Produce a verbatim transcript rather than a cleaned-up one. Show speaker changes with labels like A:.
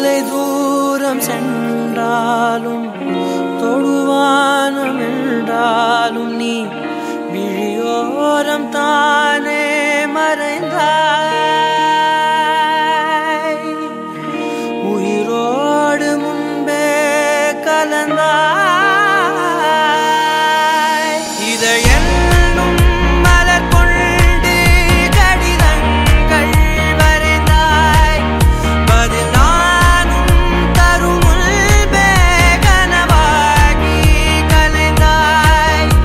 A: தொலை தூரம் சென்றாலும் தொடுவானம் என்றாலும் நீ விழியோரம் தானே மறைந்தாய். உயிரோடு முன்பே கலந்தாய்.